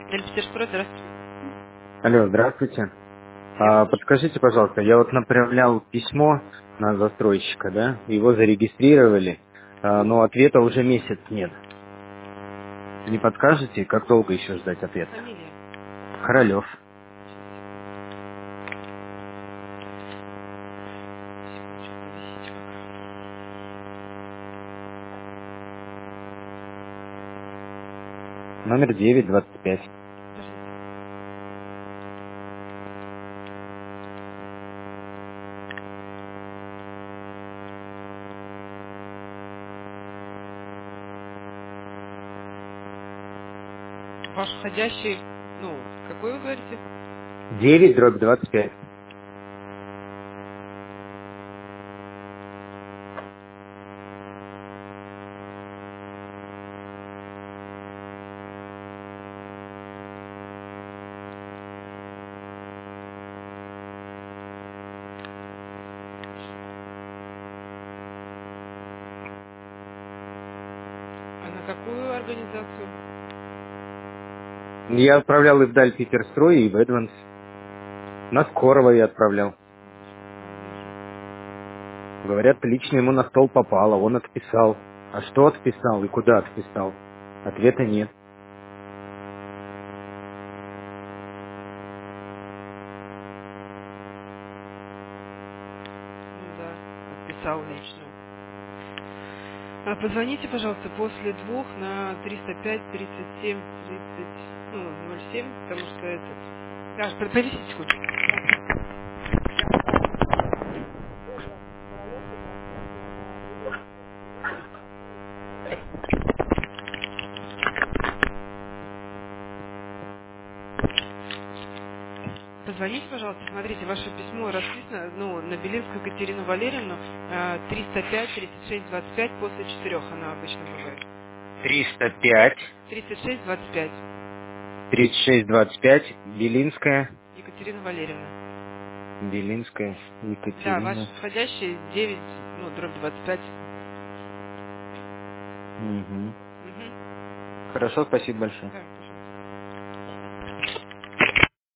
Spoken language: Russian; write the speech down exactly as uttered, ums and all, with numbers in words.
Эльпетерстрой, здравствуйте. Алло, здравствуйте. Я вас А, слушаю. подскажите, пожалуйста, я вот направлял письмо на застройщика, да, его зарегистрировали, а, но ответа уже месяц нет. Не подскажете, как долго еще ждать ответа? Фамилия. Королев. Секундочку, повисите пока. Номер девять двадцать пять. Подождите. Ваш входящий, ну, какой вы говорите? девять дробь двадцать пять. А на какую организацию? Я отправлял и в Даль Питерстрой, и в Эдванс. На Скорого я отправлял. А, вижу. Говорят, лично ему на стол попало, он отписал. А что отписал и куда отписал? Ответа нет. Ну да, отписал лично. А позвоните, пожалуйста, после двух на триста пять тридцать семь тридцать, ну, ноль семь, потому что этот... Да, п- повисите секундочку. Позвоните, пожалуйста, смотрите, ваше письмо расписано, ну, на Белинскую Екатерину Валерьевну, э, триста пять тридцать шесть двадцать пять после четырех она обычно бывает. триста пять тридцать шесть двадцать пять. тридцать шесть двадцать пять. Белинская. Екатерина Валерьевна. Белинская Да, ваш Екатерина. входящий девять, ну, дробь двадцать пять. Мгм. Угу. Хорошо, спасибо большое. Да.